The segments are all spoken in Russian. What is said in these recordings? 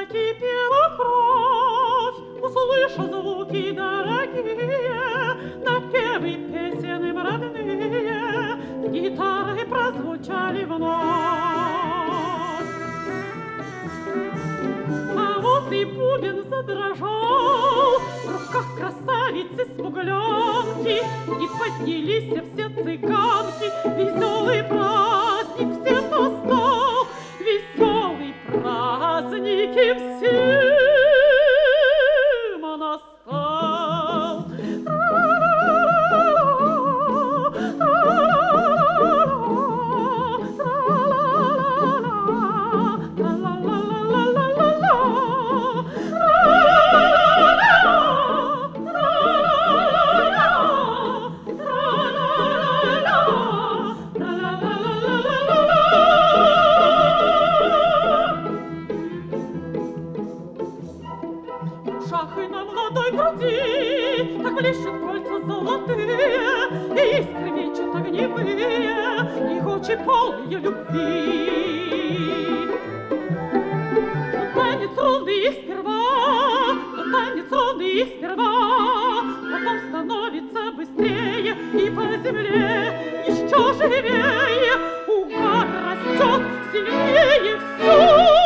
закипела кровь, услыша звуки дорогие, напевы песен им родные, с гитарой прозвучали вновь. А вот и бубен задрожал в руках красавицы-смуглянки, и поднялись все цыганки. Веселый праздник всем настал, веселый праздник и всем настал. И на молодой груди так блещут кольца золотые, и искры мечут огневые, и очи полные любви. Танец ровный сперва, танец ровный сперва, потом становится быстрее, и по земле еще живее угар растет сильнее всю.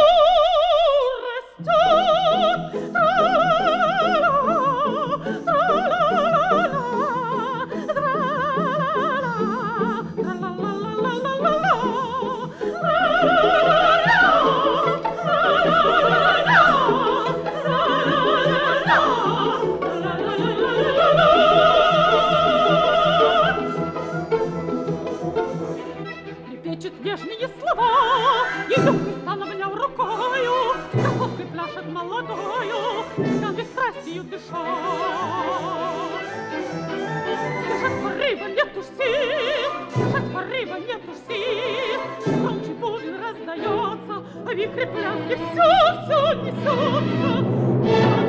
Лепечет нежные слова, и легкий стан обнял рукою, с красоткой пляшет молодою, цыганской страстью дыша. Бежать порыва нет уж сил, бежать порыва нет уж сил, громче бубен раздается, а вихрь пляски все несется.